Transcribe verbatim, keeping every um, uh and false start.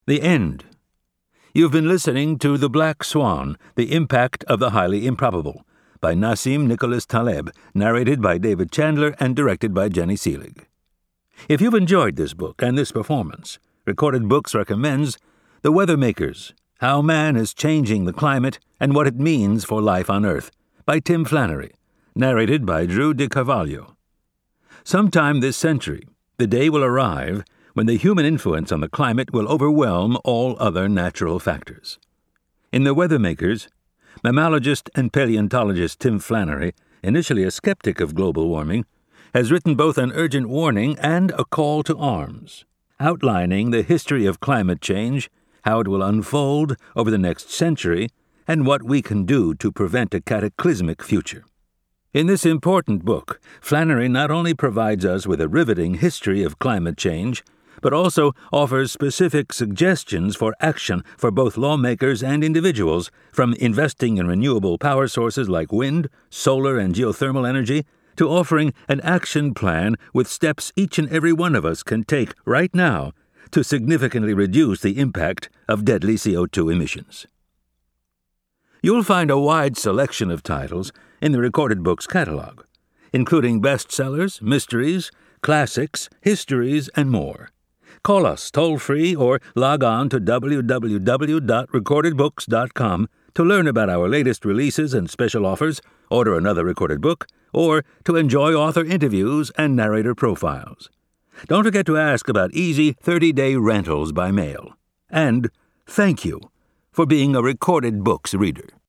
The End. You've been listening to The Black Swan, The Impact of the Highly Improbable, by Nassim Nicholas Taleb, narrated by David Chandler and directed by Jenny Seelig. If you've enjoyed this book and this performance, Recorded Books recommends The Weathermakers, How Man is Changing the Climate and What It Means for Life on Earth, by Tim Flannery, narrated by Drew DiCarvalho. Sometime this century, the day will arrive when the human influence on the climate will overwhelm all other natural factors. In The Weathermakers, mammalogist and paleontologist Tim Flannery, initially a skeptic of global warming, has written both an urgent warning and a call to arms, outlining the history of climate change, how it will unfold over the next century, and what we can do to prevent a cataclysmic future. In this important book, Flannery not only provides us with a riveting history of climate change, but also offers specific suggestions for action for both lawmakers and individuals, from investing in renewable power sources like wind, solar, and geothermal energy, to offering an action plan with steps each and every one of us can take right now to significantly reduce the impact of deadly C O two emissions. You'll find a wide selection of titles in the Recorded Books catalog, including bestsellers, mysteries, classics, histories, and more. Call us toll-free or log on to w w w dot recorded books dot com to learn about our latest releases and special offers, order another recorded book, or to enjoy author interviews and narrator profiles. Don't forget to ask about easy thirty-day rentals by mail. And thank you for being a Recorded Books reader.